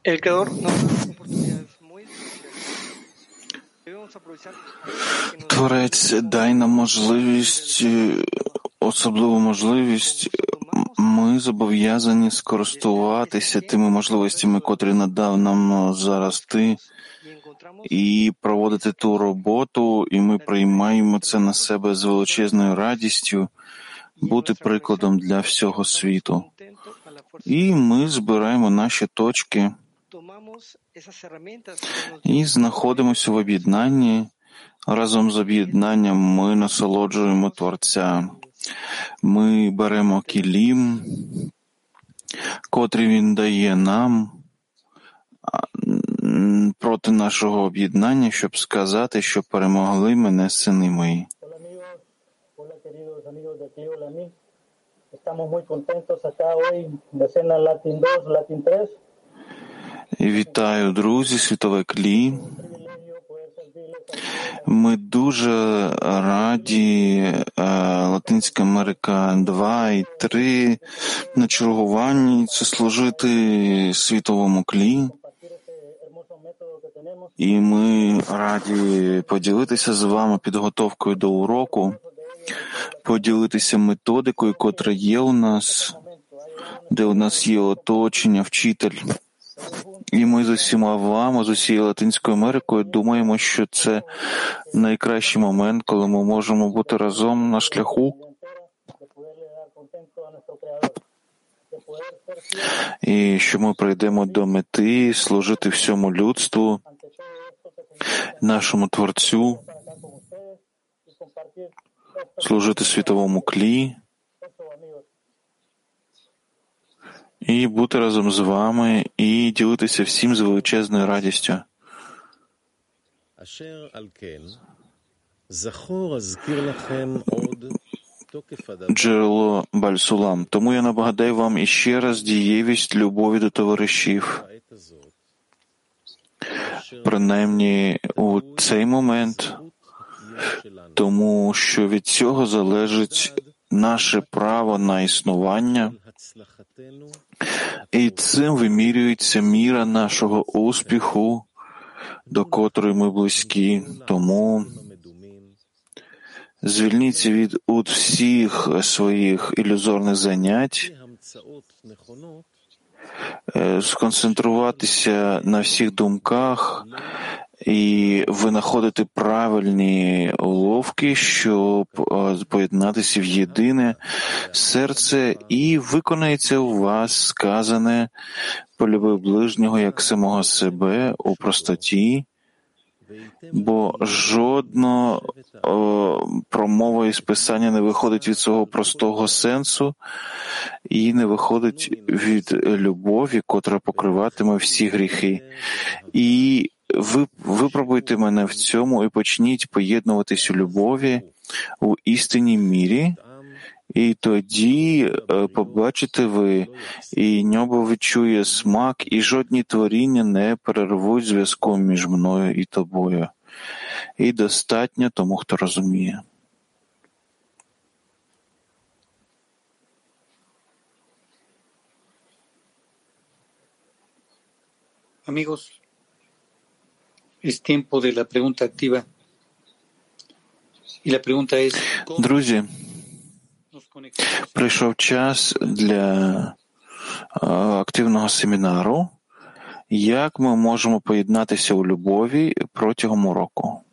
El Creador nos da oportunidades muy especiales. Debemos aprovechar que nos Творець, дай нам можливість, особливу можливість. Ми зобов'язані скористуватися тими можливостями, котрі надав нам зараз ти, і проводити ту роботу, і ми приймаємо це на себе з величезною радістю, бути прикладом для всього світу. І ми збираємо наші точки і знаходимося в об'єднанні. Разом з об'єднанням ми насолоджуємо Творця. Ми беремо кілім, котрий Він дає нам проти нашого об'єднання, щоб сказати, що перемогли мене сини мої. Вітаю, друзі, світове клі. Ми дуже раді Латинська Америка 2 і 3 на чергуванні. Це служити світовому клі. І ми раді поділитися з вами підготовкою до уроку, поділитися методикою, котра є у нас, де у нас є оточення, вчитель. І ми з усіма вами, з усією Латинською Америкою думаємо, що це найкращий момент, коли ми можемо бути разом на шляху. І що ми прийдемо до мети служити всьому людству, нашому Творцю, служити світовому клі і бути разом з вами і ділитися всім з величезною радістю. Джерело Баль-Сулам. Тому я нагадаю вам іще раз дієвість любові до товаришів. Принаймні у цей момент, тому що від цього залежить наше право на існування, і цим вимірюється міра нашого успіху, до котрої ми близькі. Тому звільніться від всіх своїх ілюзорних занять, сконцентруватися на всіх думках і винаходити правильні уловки, щоб поєднатися в єдине серце, і виконається у вас сказане «полюби ближнього як самого себе» у простоті, бо жодна промова із Писання не виходить від свого простого сенсу і не виходить від любові, котра покриватиме всі гріхи. І ви випробуйте мене в цьому і почніть поєднуватись у любові, у істинній мірі, і тоді побачите ви, і небо відчує смак, і жодні творіння не перервуть зв'язком між мною і тобою. І достатньо тому, хто розуміє. Amigos, es tiempo de la pregunta activa. Y la pregunta es, друзі, прийшов час для активного семінару. Як ми можемо поєднатися у любові протягом уроку?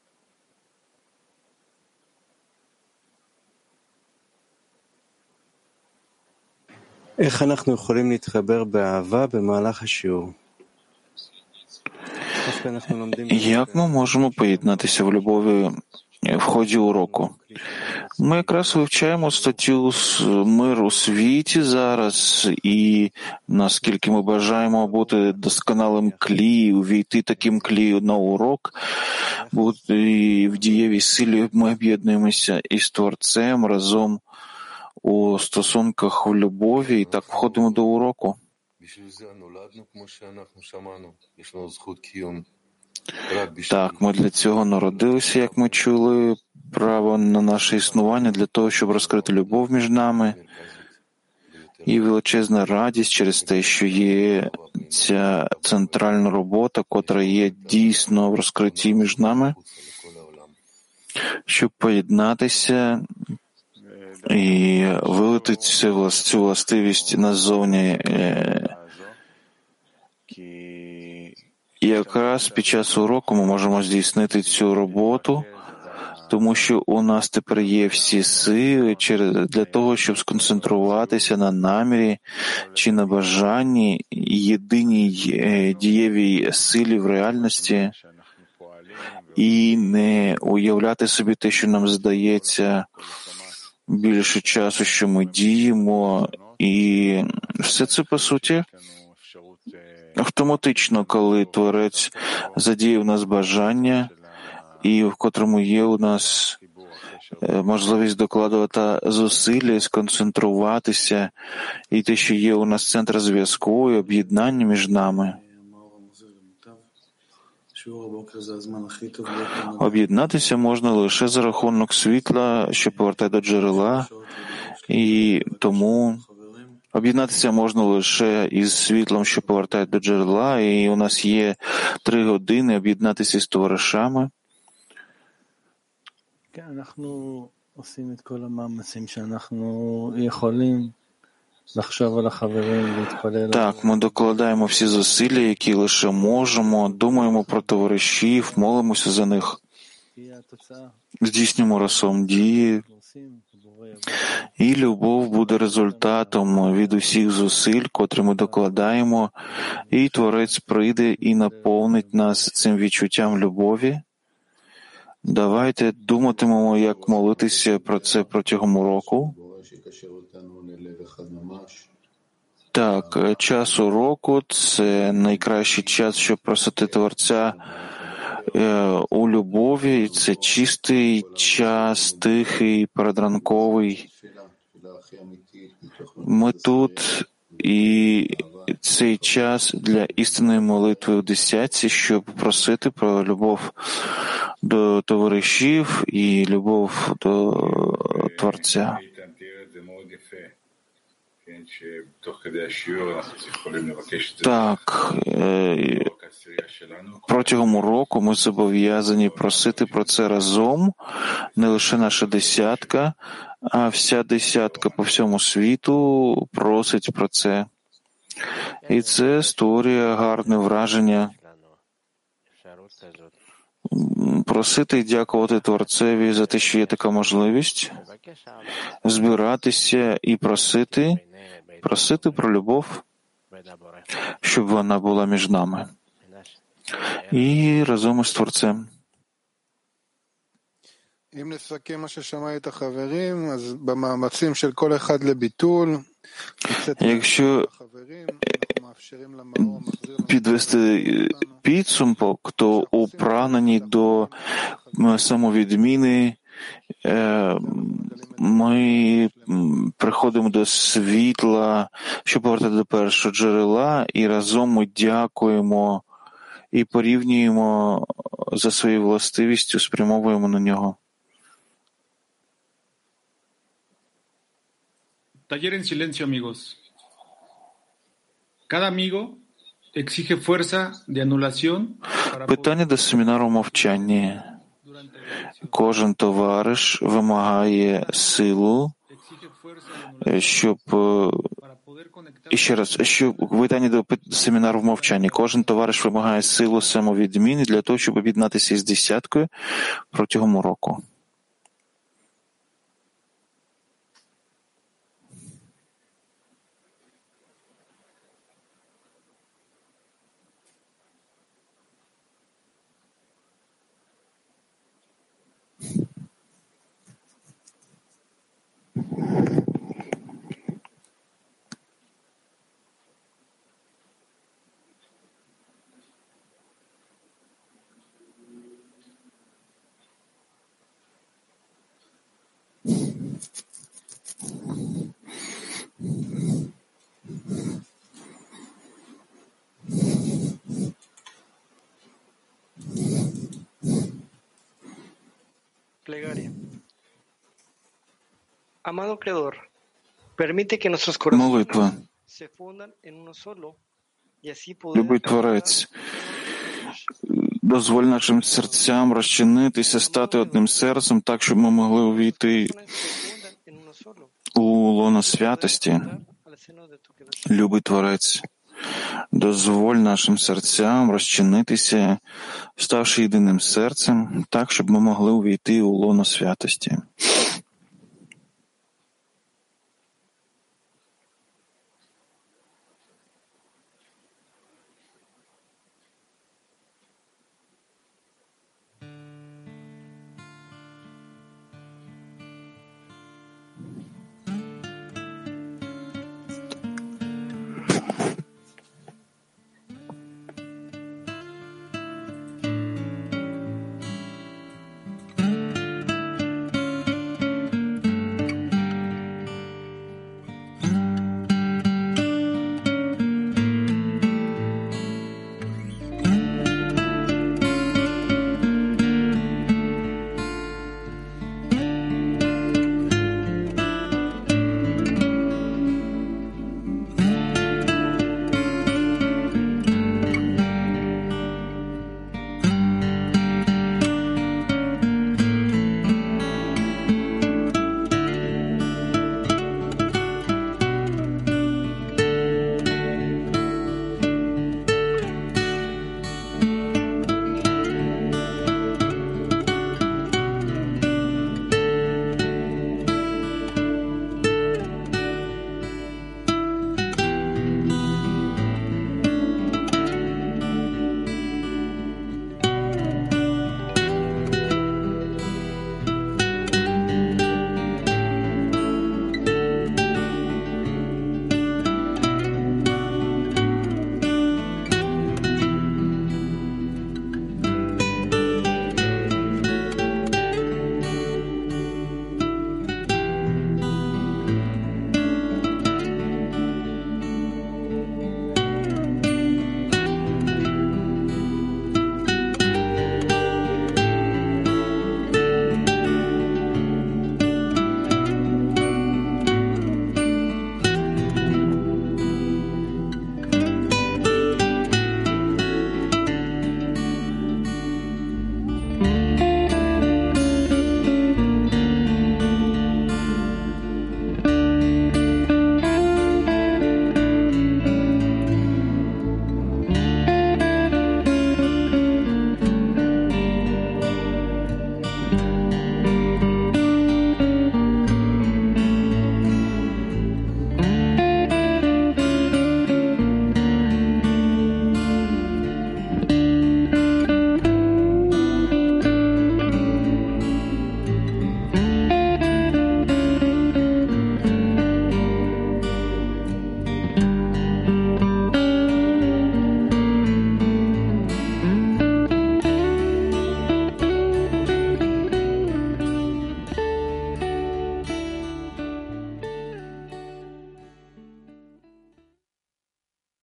Як ми можемо поєднатися в любові в ході уроку? Ми якраз вивчаємо статтю «Мир у світі» зараз, і наскільки ми бажаємо бути досконалим клі, увійти таким клі на урок, бути в дієвій силі, ми об'єднуємося із Творцем разом у стосунках у любові, і так входимо до уроку. Так, ми для цього народилися, як ми чули, право на наше існування, для того, щоб розкрити любов між нами і величезна радість через те, що є ця центральна робота, котра є дійсно в розкритті між нами, щоб поєднатися і вилити цю властивість назовні. І якраз під час уроку ми можемо здійснити цю роботу, тому що у нас тепер є всі сили для того, щоб сконцентруватися на намірі чи на бажанні єдиній дієвій силі в реальності і не уявляти собі те, що нам здається більше часу, що ми діємо, і все це, по суті, автоматично, коли Творець задіє в нас бажання, і в котрому є у нас можливість докладувати зусилля, сконцентруватися, і те, що є у нас центр зв'язку і об'єднання між нами. Об'єднатися можна лише за рахунок світла, що повертає до джерела, і тому об'єднатися можна лише із світлом, що повертає до джерела, і у нас є 3 години об'єднатися з товаришами. Так, ми докладаємо всі зусилля, які лише можемо, думаємо про товаришів, молимося за них, здійснюємо разом дії, і любов буде результатом від усіх зусиль, котрі ми докладаємо, і Творець прийде і наповнить нас цим відчуттям любові. Давайте думатимемо, як молитися про це протягом року. Так, час уроку – це найкращий час, щоб просити Творця у любові. Це чистий час, тихий, передранковий. Ми тут, і цей час для істинної молитви у десятці, щоб просити про любов до товаришів і любов до Творця. Так, протягом уроку ми зобов'язані просити про це разом, не лише наша десятка, а вся десятка по всьому світу просить про це. І це створює гарне враження. Просити і дякувати Творцеві за те, що є така можливість, збиратися і просити про любов, щоб вона була між нами. І разом із Творцем. Якщо підвести підсумок, то у прагненні до самовідміни ми приходимо до світла, що повертає до першого джерела, і разом ми дякуємо і порівнюємо за своєю властивістю, спрямовуємо на нього. Taller en silencio, amigos. Cada amigo exige fuerza de anulación. Питання до семінару мовчання. Кожен товариш вимагає силу, щоб і ще раз, що питання до семінару в мовчанні. Кожен товариш вимагає силу самовідміни для того, щоб об'єднатися із десяткою протягом року. Plegaria. Amado Creador, Permite que nuestros Молитва. corazones se fundan en uno solo y así poder Любий Творець, дозволь нашим серцям розчинитися, стати одним серцем, так, щоб ми могли увійти se fundan en uno solo. у лоно святості. Al seno de tu quedación. Любий Творець, дозволь нашим серцям розчинитися, ставши єдиним серцем, так, щоб ми могли увійти у лоно святості.